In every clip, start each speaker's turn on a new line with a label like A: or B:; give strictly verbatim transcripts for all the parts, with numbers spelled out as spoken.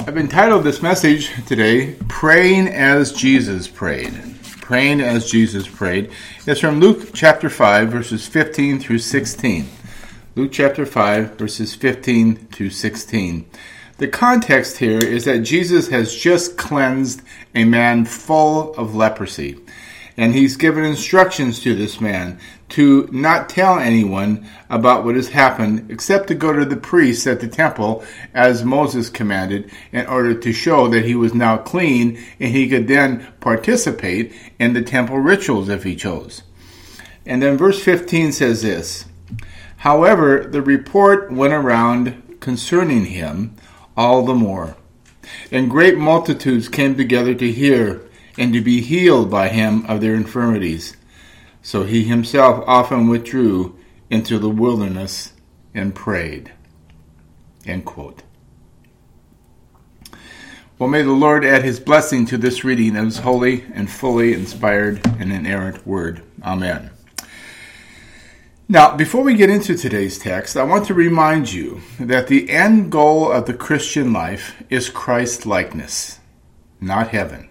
A: I've entitled this message today, Praying as Jesus Prayed. Praying as Jesus Prayed. It's from Luke chapter five, verses fifteen through sixteen. Luke chapter five, verses fifteen through sixteen. The context here is that Jesus has just cleansed a man full of leprosy. And he's given instructions to this man to not tell anyone about what has happened, except to go to the priests at the temple, as Moses commanded, in order to show that he was now clean, and he could then participate in the temple rituals if he chose. And then verse fifteen says this, "However, the report went around concerning him all the more, and great multitudes came together to hear and to be healed by him of their infirmities. So he himself often withdrew into the wilderness and prayed." End quote. Well, may the Lord add his blessing to this reading of his holy and fully inspired and inerrant word. Amen. Now, before we get into today's text, I want to remind you that the end goal of the Christian life is Christ-likeness, not heaven.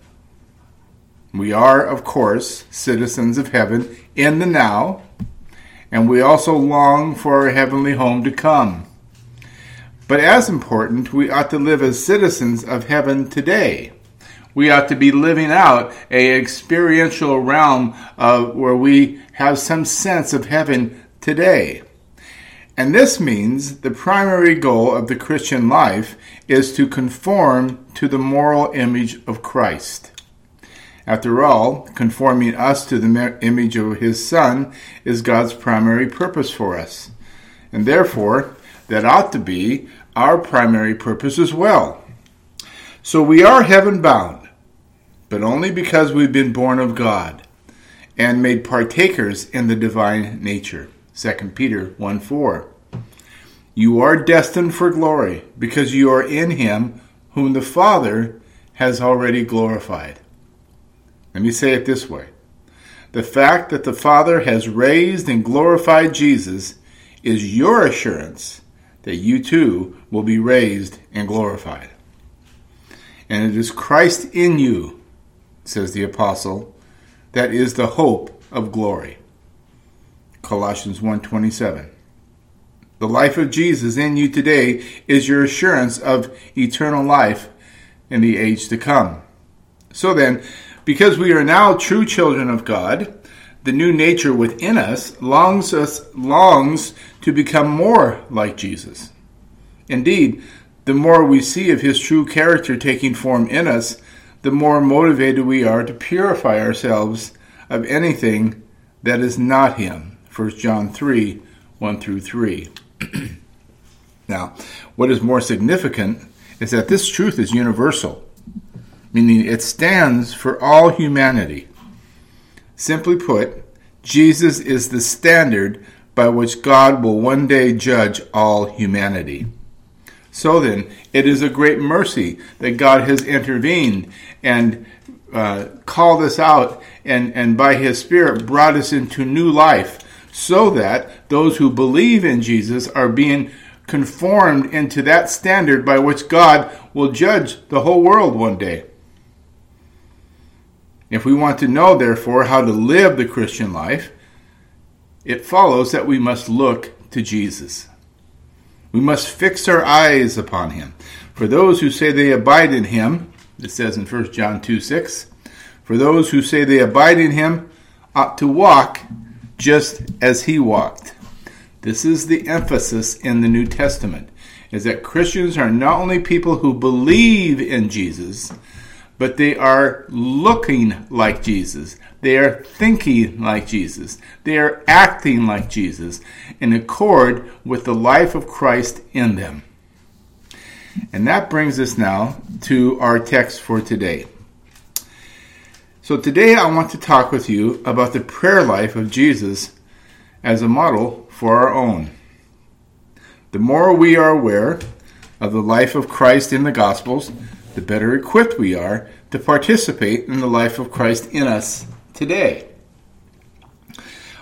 A: We are, of course, citizens of heaven in the now, and we also long for our heavenly home to come. But as important, we ought to live as citizens of heaven today. We ought to be living out an experiential realm of where we have some sense of heaven today. And this means the primary goal of the Christian life is to conform to the moral image of Christ. After all, conforming us to the image of his Son is God's primary purpose for us. And therefore, that ought to be our primary purpose as well. So we are heaven-bound, but only because we've been born of God and made partakers in the divine nature. Second Peter one four. You are destined for glory because you are in him whom the Father has already glorified. Let me say it this way. The fact that the Father has raised and glorified Jesus is your assurance that you too will be raised and glorified. And it is Christ in you, says the apostle, that is the hope of glory. Colossians one twenty-seven. The life of Jesus in you today is your assurance of eternal life in the age to come. So then, because we are now true children of God, the new nature within us longs us longs to become more like Jesus. Indeed, the more we see of his true character taking form in us, the more motivated we are to purify ourselves of anything that is not him. First John three, one through three. Now, what is more significant is that this truth is universal, meaning it stands for all humanity. Simply put, Jesus is the standard by which God will one day judge all humanity. So then, it is a great mercy that God has intervened and uh, called us out and, and by his Spirit brought us into new life so that those who believe in Jesus are being conformed into that standard by which God will judge the whole world one day. If we want to know, therefore, how to live the Christian life, it follows that we must look to Jesus. We must fix our eyes upon him. For those who say they abide in him, it says in First John two six, for those who say they abide in him ought to walk just as he walked. This is the emphasis in the New Testament, is that Christians are not only people who believe in Jesus, but they are looking like Jesus. They are thinking like Jesus. They are acting like Jesus in accord with the life of Christ in them. And that brings us now to our text for today. So today I want to talk with you about the prayer life of Jesus as a model for our own. The more we are aware of the life of Christ in the Gospels, the better equipped we are to participate in the life of Christ in us today.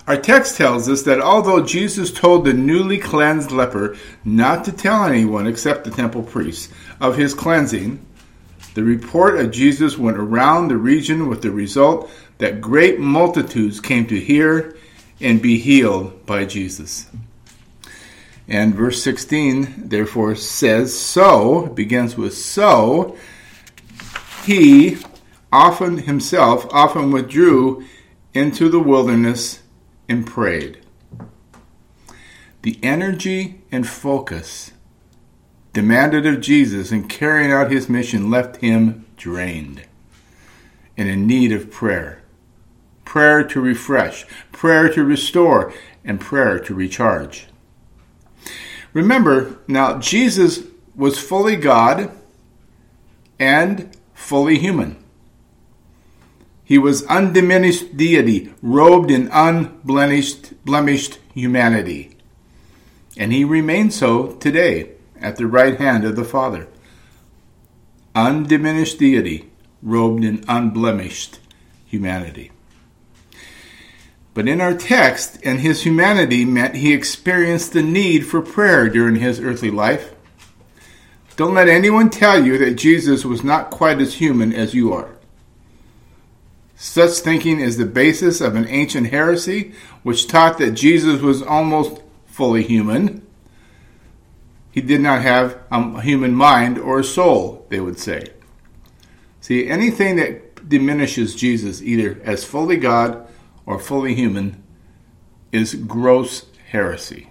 A: Our text tells us that although Jesus told the newly cleansed leper not to tell anyone except the temple priests of his cleansing, the report of Jesus went around the region with the result that great multitudes came to hear and be healed by Jesus. And verse sixteen, therefore, says, so, begins with so, he often himself often withdrew into the wilderness and prayed. The energy and focus demanded of Jesus in carrying out his mission left him drained and in need of prayer. Prayer to refresh, prayer to restore, and prayer to recharge. Remember, now, Jesus was fully God and fully human. He was undiminished deity, robed in unblemished blemished humanity. And he remains so today at the right hand of the Father. Undiminished deity, robed in unblemished humanity. But in our text, and his humanity meant he experienced the need for prayer during his earthly life. Don't let anyone tell you that Jesus was not quite as human as you are. Such thinking is the basis of an ancient heresy which taught that Jesus was almost fully human. He did not have a human mind or a soul, they would say. See, anything that diminishes Jesus either as fully God or fully human is gross heresy.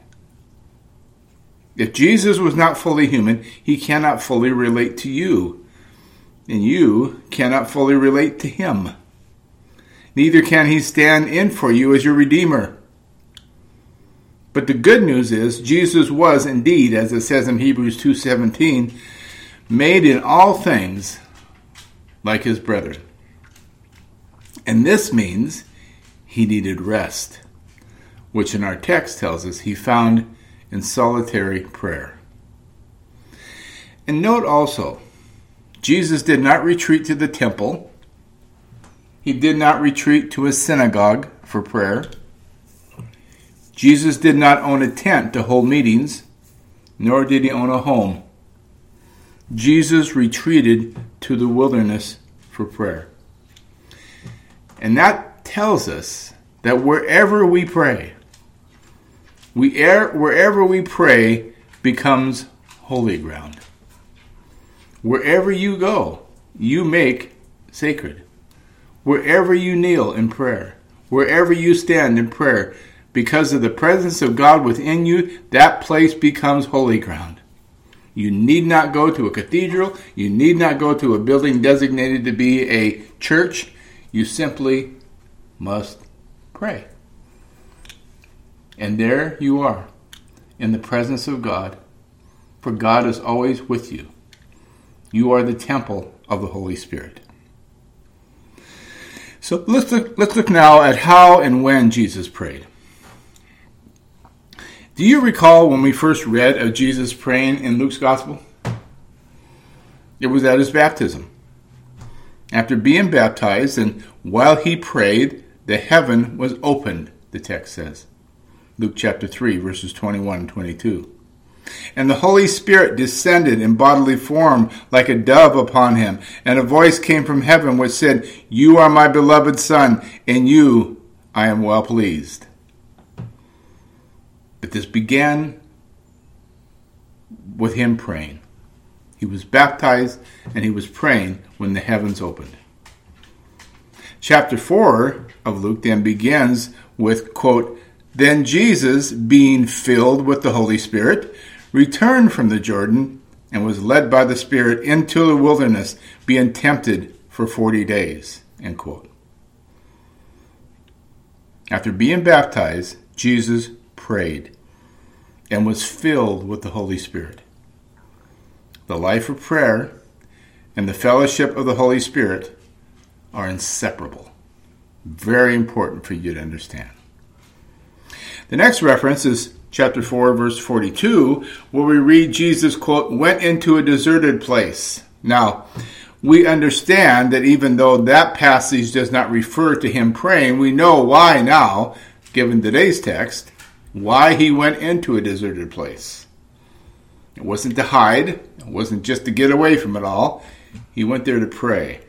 A: If Jesus was not fully human, he cannot fully relate to you, and you cannot fully relate to him. Neither can he stand in for you as your Redeemer. But the good news is, Jesus was indeed, as it says in Hebrews two seventeen, made in all things like his brethren. And this means he needed rest, which in our text tells us he found in solitary prayer. And note also, Jesus did not retreat to the temple. He did not retreat to a synagogue for prayer. Jesus did not own a tent to hold meetings, nor did he own a home. Jesus retreated to the wilderness for prayer. And that tells us that wherever we pray, we er, wherever we pray becomes holy ground. Wherever you go, you make sacred. Wherever you kneel in prayer, wherever you stand in prayer, because of the presence of God within you, that place becomes holy ground. You need not go to a cathedral. You need not go to a building designated to be a church. You simply must pray. And there you are, in the presence of God, for God is always with you. You are the temple of the Holy Spirit. So let's look, let's look now at how and when Jesus prayed. Do you recall when we first read of Jesus praying in Luke's Gospel? It was at his baptism. After being baptized, and while he prayed, the heaven was opened, the text says. Luke chapter three, verses twenty-one and twenty-two. And the Holy Spirit descended in bodily form like a dove upon him, and a voice came from heaven which said, "You are my beloved Son, in you I am well pleased." But this began with him praying. He was baptized and he was praying when the heavens opened. Chapter four of Luke then begins with, quote, "Then Jesus, being filled with the Holy Spirit, returned from the Jordan and was led by the Spirit into the wilderness, being tempted for forty days, end quote. After being baptized, Jesus prayed and was filled with the Holy Spirit. The life of prayer and the fellowship of the Holy Spirit are inseparable. Very important for you to understand. The next reference is chapter four, verse forty-two, where we read Jesus, quote, "went into a deserted place." Now, we understand that even though that passage does not refer to him praying, we know why now. given today's text, why he went into a deserted place. It wasn't to hide. It wasn't just to get away from it all. He went there to pray.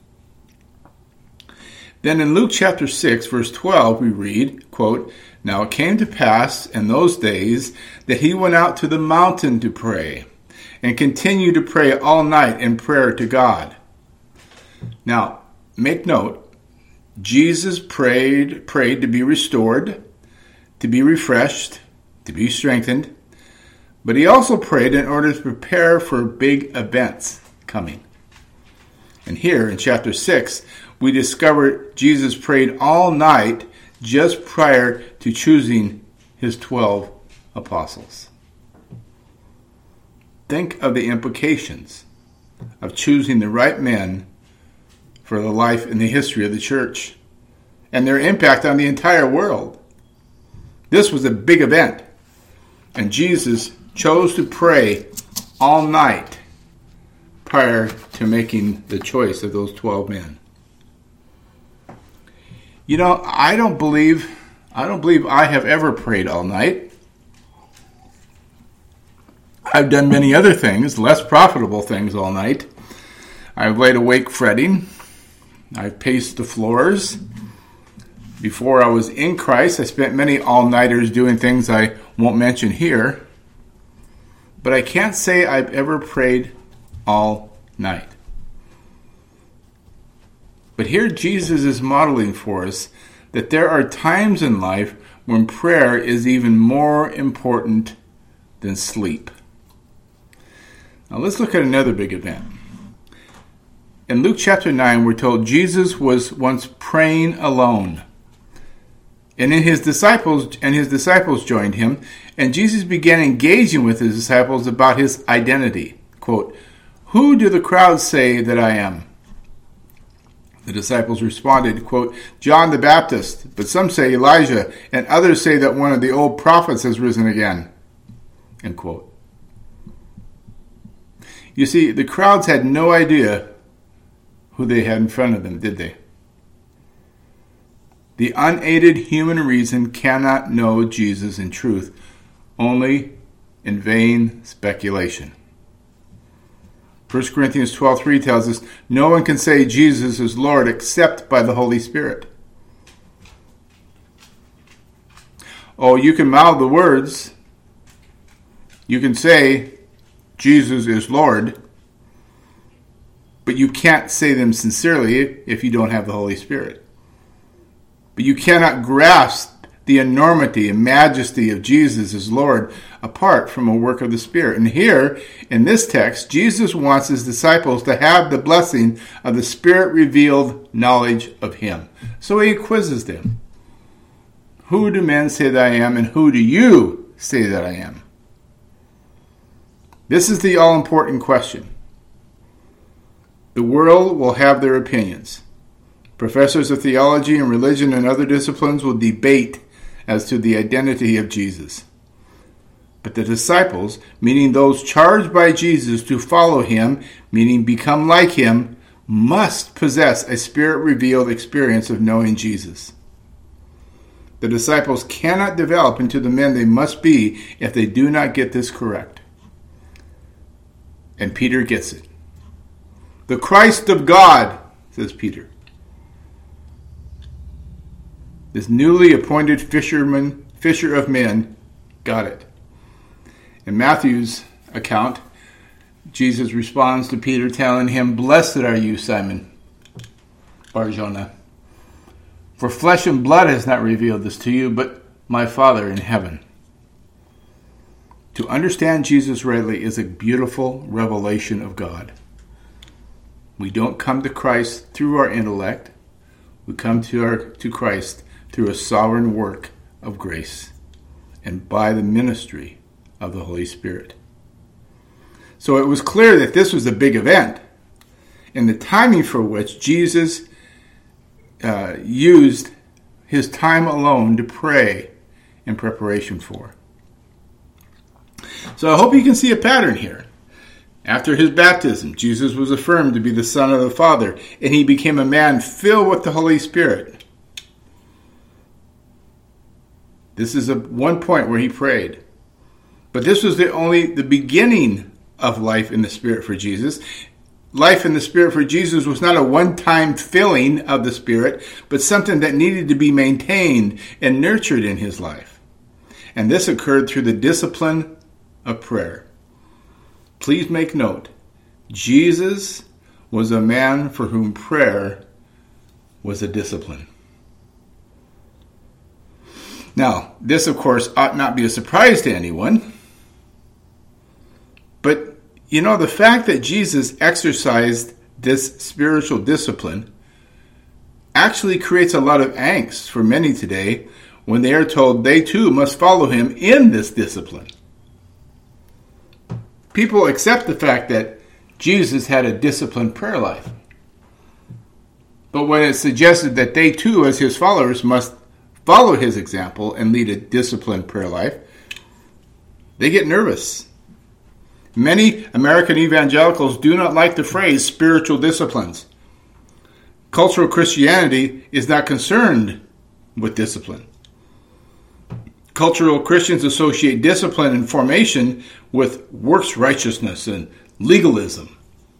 A: Then in Luke chapter six, verse twelve, we read, quote, "Now it came to pass in those days that he went out to the mountain to pray, and continued to pray all night in prayer to God." Now, make note, Jesus prayed, prayed to be restored, to be refreshed, to be strengthened, but he also prayed in order to prepare for big events coming. And here in chapter six, we discover Jesus prayed all night just prior to choosing his twelve apostles. Think of the implications of choosing the right men for the life and the history of the church and their impact on the entire world. This was a big event, and Jesus chose to pray all night prior to making the choice of those twelve men. You know, I don't believe I don't believe I have ever prayed all night. I've done many other things, less profitable things all night. I've laid awake fretting. I've paced the floors. Before I was in Christ, I spent many all-nighters doing things I won't mention here. But I can't say I've ever prayed all night. But here Jesus is modeling for us that there are times in life when prayer is even more important than sleep. Now let's look at another big event. In Luke chapter nine, we're told Jesus was once praying alone. And in his disciples and his disciples joined him, and Jesus began engaging with his disciples about his identity. Quote, "Who do the crowds say that I am?" The disciples responded, quote, "John the Baptist, but some say Elijah, and others say that one of the old prophets has risen again." End quote. You see, the crowds had no idea who they had in front of them, did they? The unaided human reason cannot know Jesus in truth, only in vain speculation. First Corinthians twelve three tells us, "No one can say Jesus is Lord except by the Holy Spirit." Oh, you can mouth the words. You can say Jesus is Lord, but you can't say them sincerely if you don't have the Holy Spirit. But you cannot grasp the enormity and majesty of Jesus as Lord apart from a work of the Spirit. And here, in this text, Jesus wants his disciples to have the blessing of the Spirit-revealed knowledge of him. So he quizzes them. Who do men say that I am, and who do you say that I am? This is the all-important question. The world will have their opinions. Professors of theology and religion and other disciplines will debate as to the identity of Jesus. But the disciples, meaning those charged by Jesus to follow him, meaning become like him, must possess a Spirit-revealed experience of knowing Jesus. The disciples cannot develop into the men they must be if they do not get this correct. And Peter gets it. "The Christ of God," says Peter. This newly appointed fisherman, fisher of men, got it. In Matthew's account, Jesus responds to Peter, telling him, "Blessed are you, Simon Bar-Jonah, for flesh and blood has not revealed this to you, but my Father in heaven." To understand Jesus rightly is a beautiful revelation of God. We don't come to Christ through our intellect. We come to our to Christ through a sovereign work of grace and by the ministry of the Holy Spirit. So it was clear that this was a big event, and the timing for which Jesus uh, used his time alone to pray in preparation for. So I hope you can see a pattern here. After his baptism, Jesus was affirmed to be the Son of the Father, and he became a man filled with the Holy Spirit. This is a one point where he prayed. But this was the only the beginning of life in the Spirit for Jesus. Life in the Spirit for Jesus was not a one-time filling of the Spirit, but something that needed to be maintained and nurtured in his life. And this occurred through the discipline of prayer. Please make note, Jesus was a man for whom prayer was a discipline. Now, this, of course, ought not be a surprise to anyone. But, you know, the fact that Jesus exercised this spiritual discipline actually creates a lot of angst for many today when they are told they too must follow him in this discipline. People accept the fact that Jesus had a disciplined prayer life. But when it's suggested that they too, as his followers, must follow his example and lead a disciplined prayer life, they get nervous. Many American evangelicals do not like the phrase spiritual disciplines. Cultural Christianity is not concerned with discipline. Cultural Christians associate discipline and formation with works righteousness and legalism.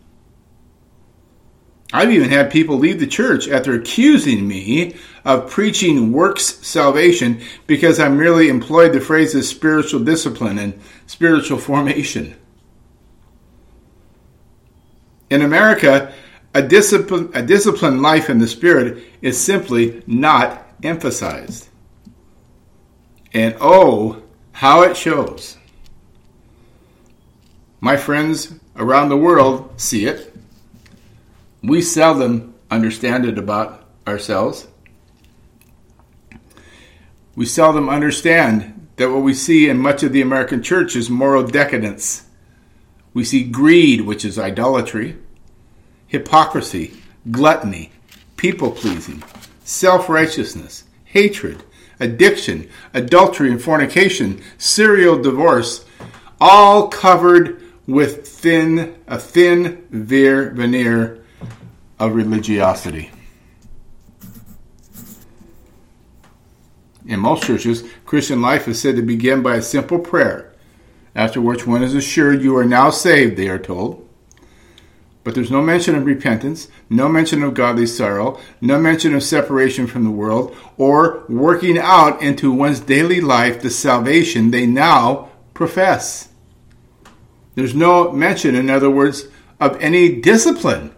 A: I've even had people leave the church after accusing me of preaching works salvation because I merely employed the phrases spiritual discipline and spiritual formation. In America, a discipline, a disciplined life in the Spirit is simply not emphasized. And oh, how it shows. My friends around the world see it. We seldom understand it about ourselves. We seldom understand that what we see in much of the American church is moral decadence. We see greed, which is idolatry, hypocrisy, gluttony, people-pleasing, self-righteousness, hatred, addiction, adultery and fornication, serial divorce, all covered with thin a thin veer, veneer of religiosity. In most churches, Christian life is said to begin by a simple prayer, after which one is assured you are now saved, they are told. But there's no mention of repentance, no mention of godly sorrow, no mention of separation from the world, or working out into one's daily life the salvation they now profess. There's no mention, in other words, of any discipline.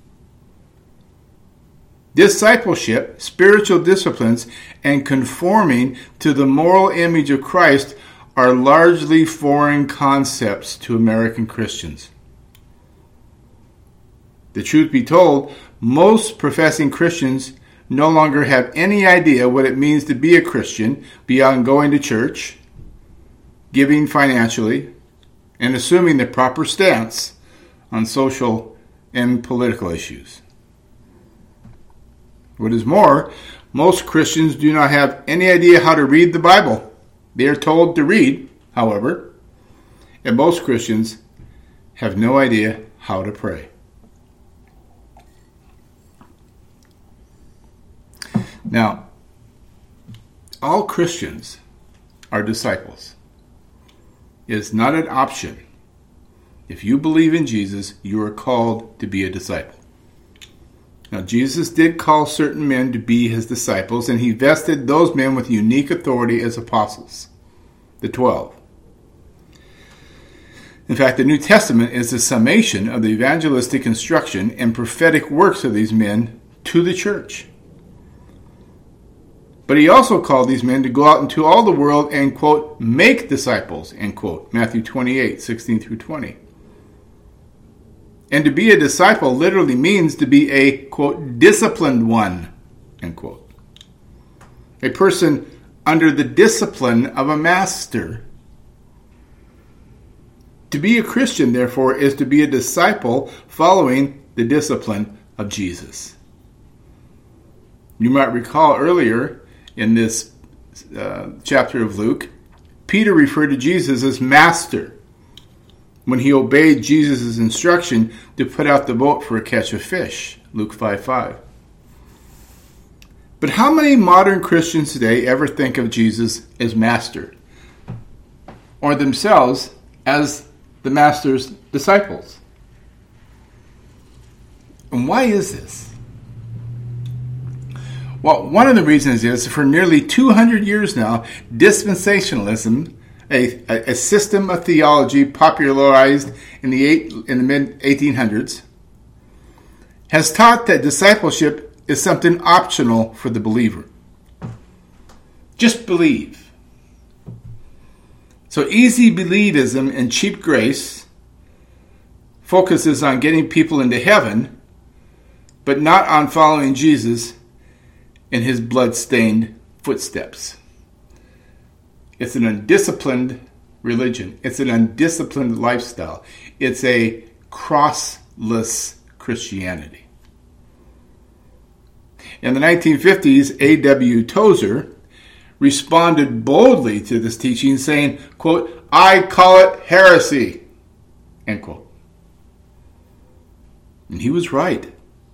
A: Discipleship, spiritual disciplines, and conforming to the moral image of Christ are largely foreign concepts to American Christians. The truth be told, most professing Christians no longer have any idea what it means to be a Christian beyond going to church, giving financially, and assuming the proper stance on social and political issues. What is more, most Christians do not have any idea how to read the Bible. They are told to read, however, and most Christians have no idea how to pray. Now, all Christians are disciples. It is not an option. If you believe in Jesus, you are called to be a disciple. Now, Jesus did call certain men to be his disciples, and he vested those men with unique authority as apostles, the twelve. In fact, the New Testament is the summation of the evangelistic instruction and prophetic works of these men to the church. But he also called these men to go out into all the world and, quote, make disciples, end quote, Matthew twenty-eight, sixteen through twenty. And to be a disciple literally means to be a, quote, disciplined one, end quote. A person under the discipline of a master. To be a Christian, therefore, is to be a disciple following the discipline of Jesus. You might recall earlier in this uh, chapter of Luke, Peter referred to Jesus as master when he obeyed Jesus' instruction to put out the boat for a catch of fish, Luke five five. But how many modern Christians today ever think of Jesus as master, or themselves as the master's disciples? And why is this? Well, one of the reasons is for nearly two hundred years now, dispensationalism, a, a system of theology popularized in the, eight, in the mid eighteen hundreds, has taught that discipleship is something optional for the believer. Just believe. So easy believism and cheap grace focuses on getting people into heaven, but not on following Jesus in his blood-stained footsteps. It's an undisciplined religion. It's an undisciplined lifestyle. It's a crossless Christianity. In the nineteen fifties, A W Tozer responded boldly to this teaching, saying, quote, "I call it heresy," end quote. And he was right.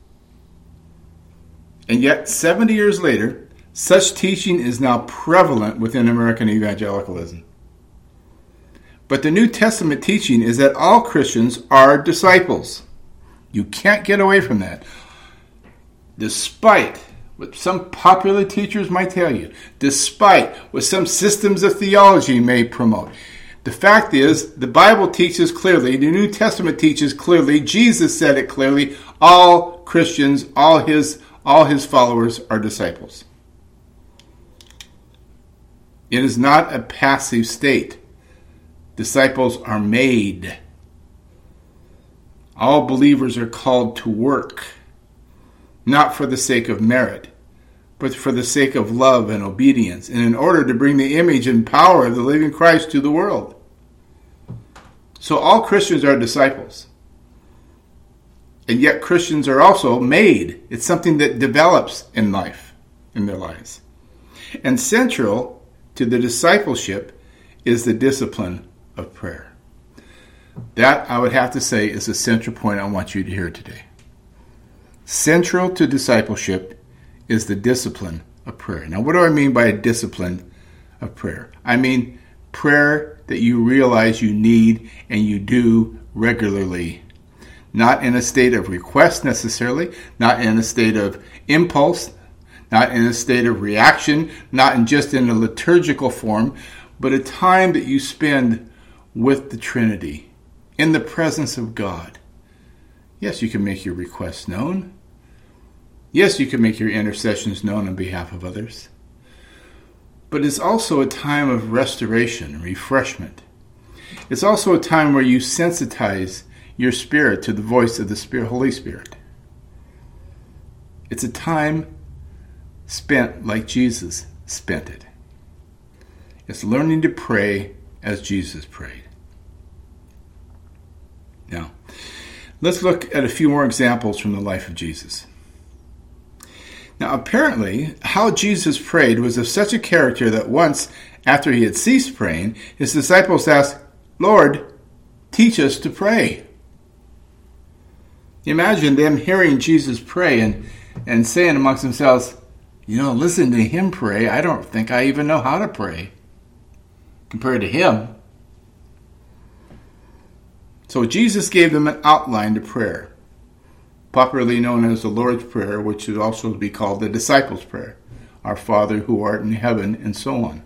A: And yet, seventy years later, such teaching is now prevalent within American evangelicalism. But the New Testament teaching is that all Christians are disciples. You can't get away from that. Despite what some popular teachers might tell you, despite what some systems of theology may promote, the fact is, the Bible teaches clearly, the New Testament teaches clearly, Jesus said it clearly, all Christians, all his, all his followers are disciples. It is not a passive state. Disciples are made. All believers are called to work, not for the sake of merit, but for the sake of love and obedience, and in order to bring the image and power of the living Christ to the world. So all Christians are disciples. And yet Christians are also made. It's something that develops in life, in their lives. And central to the discipleship is the discipline of prayer. That, I would have to say, is a central point I want you to hear today. Central to discipleship is the discipline of prayer. Now, what do I mean by a discipline of prayer? I mean prayer that you realize you need and you do regularly. Not in a state of request necessarily, not in a state of impulse, not in a state of reaction, not in just in a liturgical form, but a time that you spend with the Trinity, in the presence of God. Yes, you can make your requests known. Yes, you can make your intercessions known on behalf of others. But it's also a time of restoration and refreshment. It's also a time where you sensitize your spirit to the voice of the Spirit, Holy Spirit. It's a time spent like Jesus spent it. It's learning to pray as Jesus prayed. Now, let's look at a few more examples from the life of Jesus. Now, apparently, how Jesus prayed was of such a character that once, after he had ceased praying, his disciples asked, "Lord, teach us to pray." Imagine them hearing Jesus pray and, and saying amongst themselves, you know, listen to him pray. I don't think I even know how to pray compared to him. So Jesus gave them an outline to prayer, popularly known as the Lord's Prayer, which would also be called the Disciples' Prayer, Our Father who art in heaven, and so on.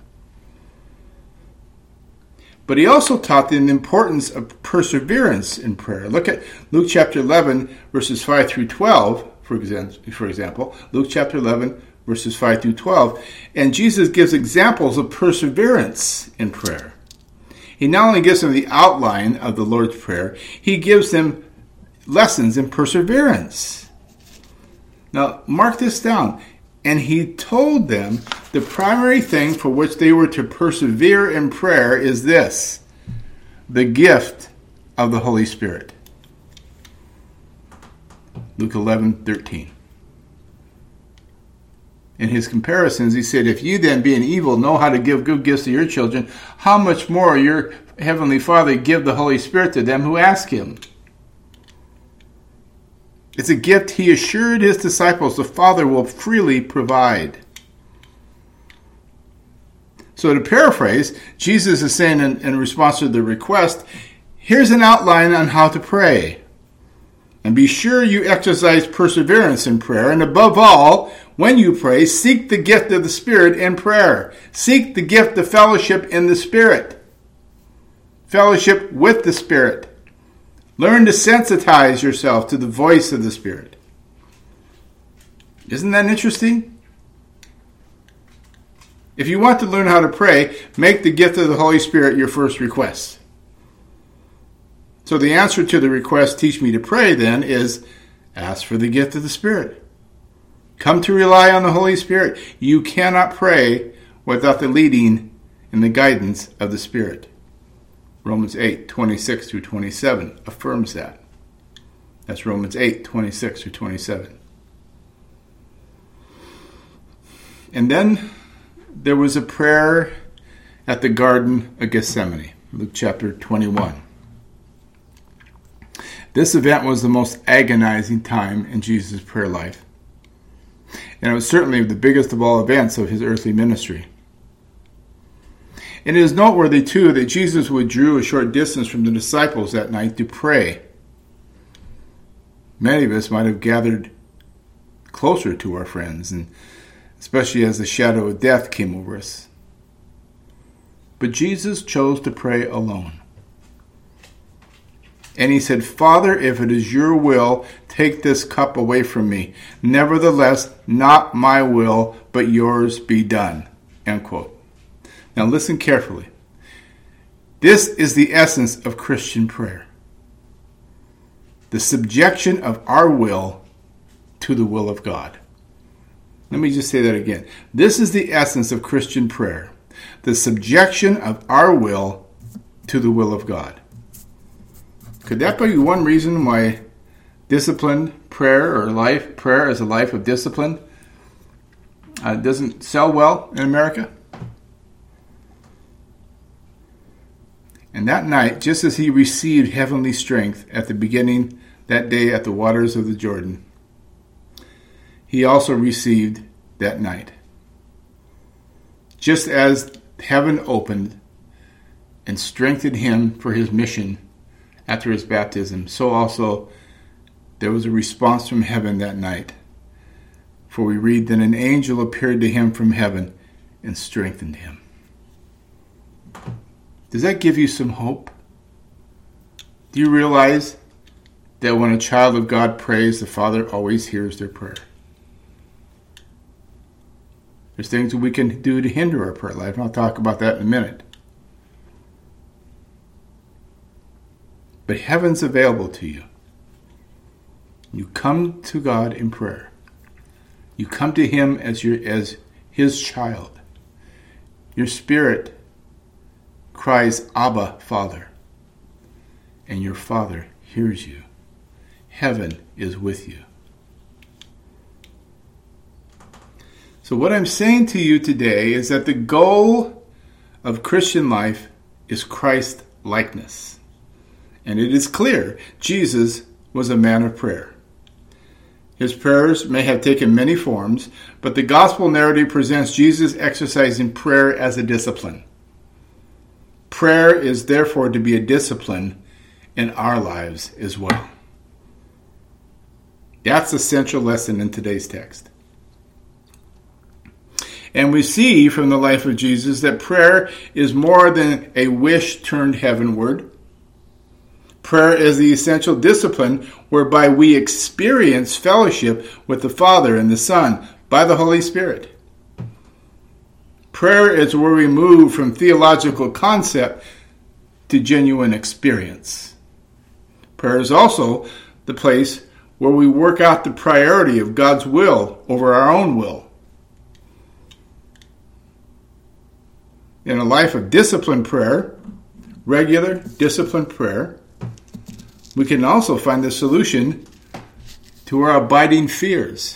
A: But he also taught them the importance of perseverance in prayer. Look at Luke chapter eleven, verses five through twelve, for example. Luke chapter eleven, verses five through twelve. And Jesus gives examples of perseverance in prayer. He not only gives them the outline of the Lord's Prayer, he gives them lessons in perseverance. Now, mark this down. And he told them the primary thing for which they were to persevere in prayer is this: the gift of the Holy Spirit. Luke eleven thirteen. In his comparisons, he said, if you then, being evil, know how to give good gifts to your children, how much more your heavenly Father give the Holy Spirit to them who ask him? It's a gift he assured his disciples the Father will freely provide. So to paraphrase, Jesus is saying in, in response to the request, here's an outline on how to pray. And be sure you exercise perseverance in prayer. And above all, when you pray, seek the gift of the Spirit in prayer. Seek the gift of fellowship in the Spirit. Fellowship with the Spirit. Learn to sensitize yourself to the voice of the Spirit. Isn't that interesting? If you want to learn how to pray, make the gift of the Holy Spirit your first request. So the answer to the request, teach me to pray, then, is ask for the gift of the Spirit. Come to rely on the Holy Spirit. You cannot pray without the leading and the guidance of the Spirit. Romans eight, twenty-six through twenty-seven affirms that. That's Romans eight, twenty-six through twenty-seven. And then there was a prayer at the Garden of Gethsemane, Luke chapter twenty-one. This event was the most agonizing time in Jesus' prayer life. And it was certainly the biggest of all events of his earthly ministry. And it is noteworthy, too, that Jesus withdrew a short distance from the disciples that night to pray. Many of us might have gathered closer to our friends, and especially as the shadow of death came over us. But Jesus chose to pray alone. And he said, Father, if it is your will, take this cup away from me. Nevertheless, not my will, but yours be done. End quote. Now listen carefully. This is the essence of Christian prayer. The subjection of our will to the will of God. Let me just say that again. This is the essence of Christian prayer. The subjection of our will to the will of God. Could that be one reason why disciplined prayer or life prayer as a life of discipline uh, doesn't sell well in America? And that night, just as he received heavenly strength at the beginning that day at the waters of the Jordan, he also received that night. Just as heaven opened and strengthened him for his mission after his baptism, so also there was a response from heaven that night. For we read that an angel appeared to him from heaven and strengthened him. Does that give you some hope? Do you realize that when a child of God prays, the Father always hears their prayer? There's things that we can do to hinder our prayer life, and I'll talk about that in a minute. But heaven's available to you. You come to God in prayer. You come to him as your as his child. Your spirit cries, Abba, Father. And your Father hears you. Heaven is with you. So what I'm saying to you today is that the goal of Christian life is Christ likeness. And it is clear Jesus was a man of prayer. His prayers may have taken many forms, but the gospel narrative presents Jesus exercising prayer as a discipline. Prayer is therefore to be a discipline in our lives as well. That's the central lesson in today's text. And we see from the life of Jesus that prayer is more than a wish turned heavenward. Prayer is the essential discipline whereby we experience fellowship with the Father and the Son by the Holy Spirit. Prayer is where we move from theological concept to genuine experience. Prayer is also the place where we work out the priority of God's will over our own will. In a life of disciplined prayer, regular disciplined prayer, we can also find the solution to our abiding fears,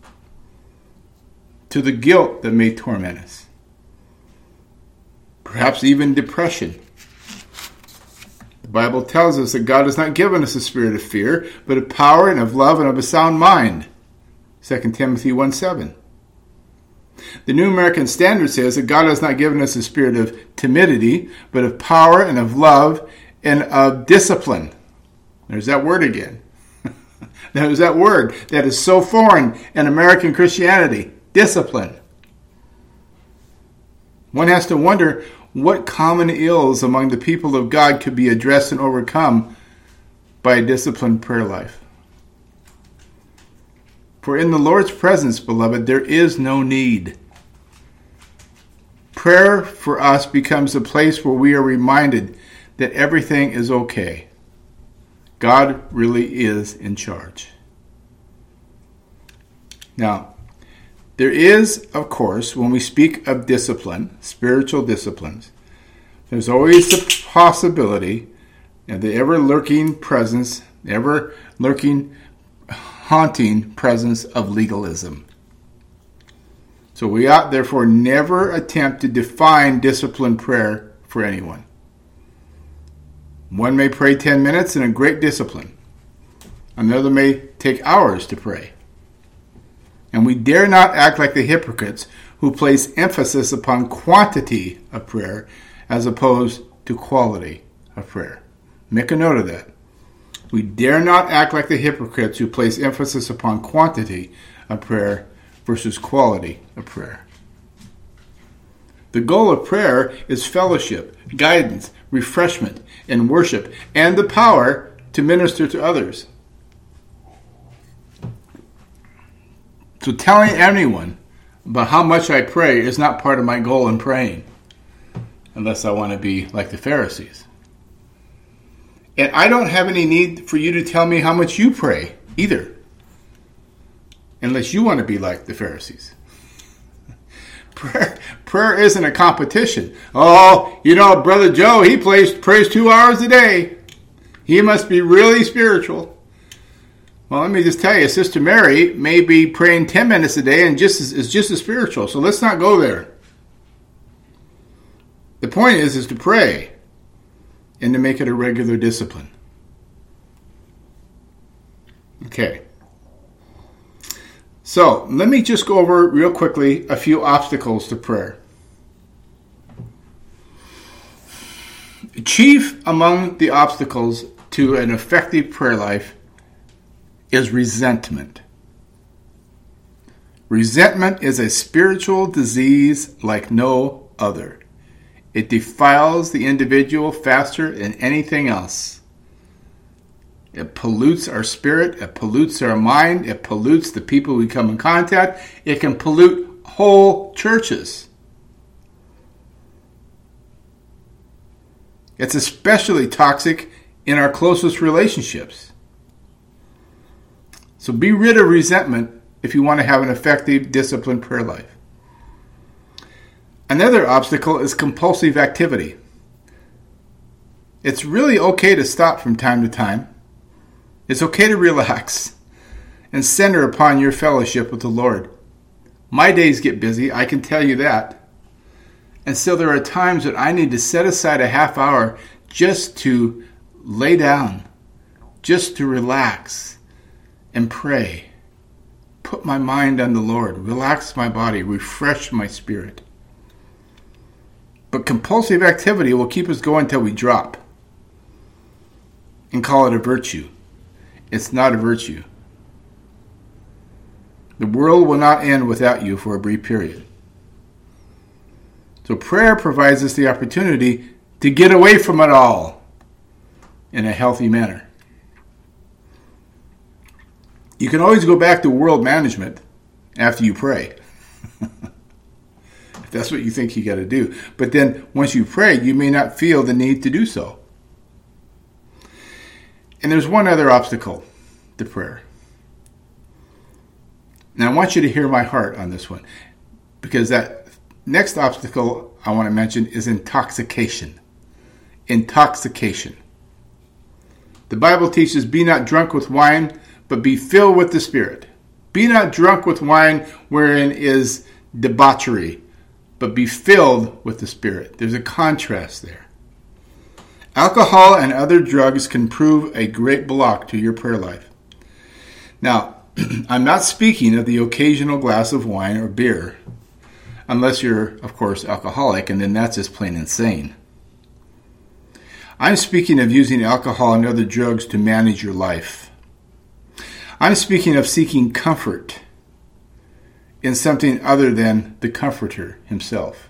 A: to the guilt that may torment us, perhaps even depression. The Bible tells us that God has not given us a spirit of fear, but of power and of love and of a sound mind. Second Timothy one seven. The New American Standard says that God has not given us a spirit of timidity, but of power and of love and of discipline. There's that word again. There's that word that is so foreign in American Christianity. Discipline. One has to wonder what common ills among the people of God could be addressed and overcome by a disciplined prayer life. For in the Lord's presence, beloved, there is no need. Prayer for us becomes a place where we are reminded that everything is okay. God really is in charge. Now, there is, of course, when we speak of discipline, spiritual disciplines, there's always the possibility of the ever-lurking presence, ever-lurking, haunting presence of legalism. So we ought, therefore, never attempt to define disciplined prayer for anyone. One may pray ten minutes in a great discipline. Another may take hours to pray. And we dare not act like the hypocrites who place emphasis upon quantity of prayer as opposed to quality of prayer. Make a note of that. We dare not act like the hypocrites who place emphasis upon quantity of prayer versus quality of prayer. The goal of prayer is fellowship, guidance, refreshment, and worship, and the power to minister to others. So telling anyone about how much I pray is not part of my goal in praying, unless I want to be like the Pharisees. And I don't have any need for you to tell me how much you pray either, unless you want to be like the Pharisees. Prayer, prayer isn't a competition. Oh, you know, Brother Joe, he plays, prays two hours a day. He must be really spiritual. Well, let me just tell you, Sister Mary may be praying ten minutes a day and just as, is just as spiritual. So let's not go there. The point is, is to pray and to make it a regular discipline. Okay. So let me just go over real quickly a few obstacles to prayer. Chief among the obstacles to an effective prayer life is resentment. Resentment is a spiritual disease like no other. It defiles the individual faster than anything else. It pollutes our spirit. It pollutes our mind. It pollutes the people we come in contact. It can pollute whole churches. It's especially toxic in our closest relationships. So be rid of resentment if you want to have an effective, disciplined prayer life. Another obstacle is compulsive activity. It's really okay to stop from time to time. It's okay to relax and center upon your fellowship with the Lord. My days get busy, I can tell you that. And so there are times that I need to set aside a half hour just to lay down, just to relax and pray. Put my mind on the Lord, relax my body, refresh my spirit. But compulsive activity will keep us going until we drop and call it a virtue. It's not a virtue. The world will not end without you for a brief period. So prayer provides us the opportunity to get away from it all in a healthy manner. You can always go back to world management after you pray. If that's what you think you got to do. But then once you pray, you may not feel the need to do so. And there's one other obstacle to prayer. Now I want you to hear my heart on this one, because that next obstacle I want to mention is intoxication. Intoxication. The Bible teaches, be not drunk with wine, but be filled with the Spirit. Be not drunk with wine wherein is debauchery, but be filled with the Spirit. There's a contrast there. Alcohol and other drugs can prove a great block to your prayer life. Now, I'm not speaking of the occasional glass of wine or beer, unless you're, of course, alcoholic, and then that's just plain insane. I'm speaking of using alcohol and other drugs to manage your life. I'm speaking of seeking comfort in something other than the Comforter himself.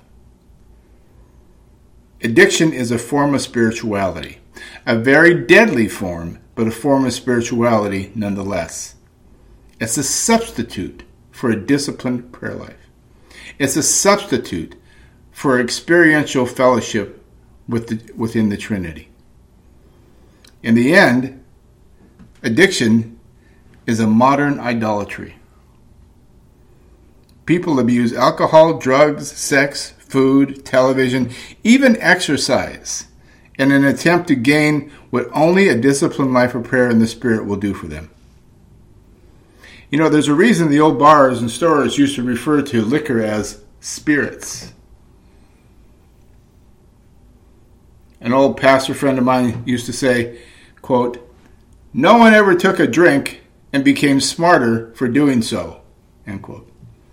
A: Addiction is a form of spirituality, a very deadly form, but a form of spirituality nonetheless. It's a substitute for a disciplined prayer life. It's a substitute for experiential fellowship with the, within the Trinity. In the end, addiction is a modern idolatry. People abuse alcohol, drugs, sex, food, television, even exercise in an attempt to gain what only a disciplined life of prayer in the Spirit will do for them. You know, there's a reason the old bars and stores used to refer to liquor as spirits. An old pastor friend of mine used to say, quote, "No one ever took a drink and became smarter for doing so," end quote.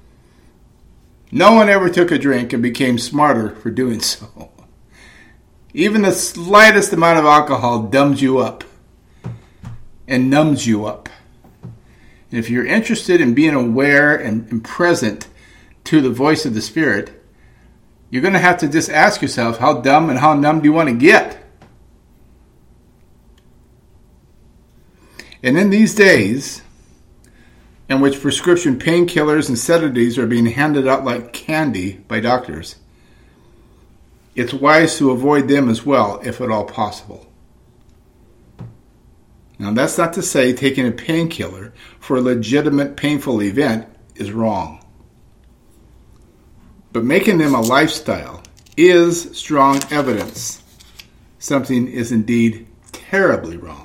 A: No one ever took a drink and became smarter for doing so. Even the slightest amount of alcohol dumbs you up and numbs you up. And if you're interested in being aware and, and present to the voice of the Spirit, you're going to have to just ask yourself, how dumb and how numb do you want to get? And in these days, in which prescription painkillers and sedatives are being handed out like candy by doctors, it's wise to avoid them as well, if at all possible. Now, that's not to say taking a painkiller for a legitimate painful event is wrong. But making them a lifestyle is strong evidence something is indeed terribly wrong.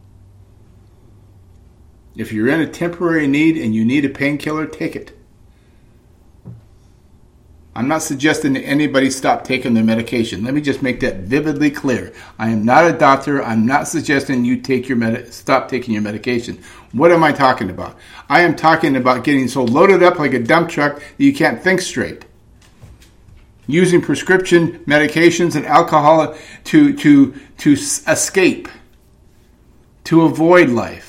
A: If you're in a temporary need and you need a painkiller, take it. I'm not suggesting that anybody stop taking their medication. Let me just make that vividly clear. I am not a doctor. I'm not suggesting you take your med- stop taking your medication. What am I talking about? I am talking about getting so loaded up like a dump truck that you can't think straight. Using prescription medications and alcohol to, to, to escape, to avoid life.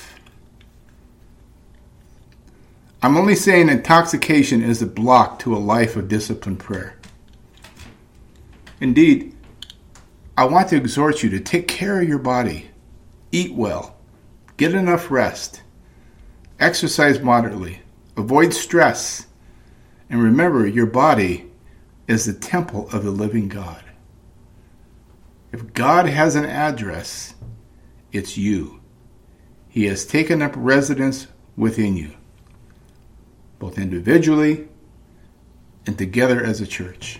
A: I'm only saying intoxication is a block to a life of disciplined prayer. Indeed, I want to exhort you to take care of your body, eat well, get enough rest, exercise moderately, avoid stress, and remember your body is the temple of the living God. If God has an address, it's you. He has taken up residence within you, both individually and together as a church.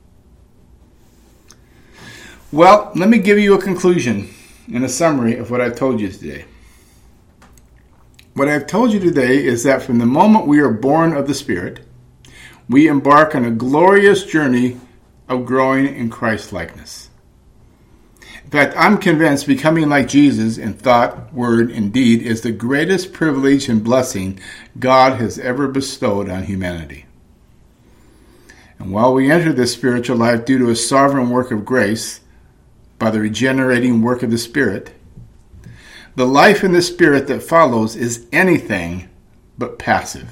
A: Well, let me give you a conclusion and a summary of what I've told you today. What I've told you today is that from the moment we are born of the Spirit, we embark on a glorious journey of growing in Christ-likeness. In fact, I'm convinced becoming like Jesus in thought, word, and deed is the greatest privilege and blessing God has ever bestowed on humanity. And while we enter this spiritual life due to a sovereign work of grace, by the regenerating work of the Spirit, the life in the Spirit that follows is anything but passive.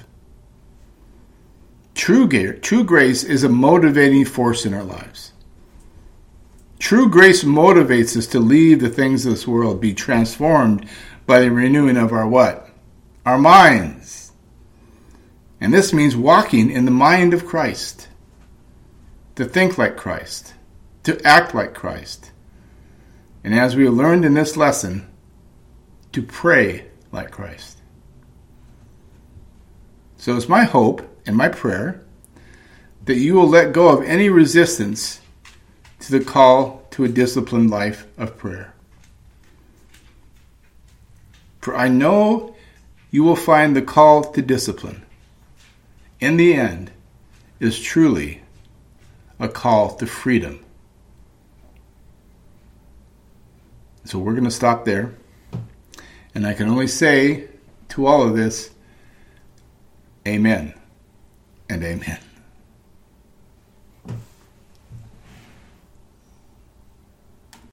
A: True, true grace is a motivating force in our lives. True grace motivates us to leave the things of this world, be transformed by the renewing of our what? Our minds. And this means walking in the mind of Christ, to think like Christ, to act like Christ. And as we learned in this lesson, to pray like Christ. So it's my hope and my prayer that you will let go of any resistance to the call to a disciplined life of prayer. For I know you will find the call to discipline, in the end, is truly a call to freedom. So we're going to stop there. And I can only say to all of this, amen and amen.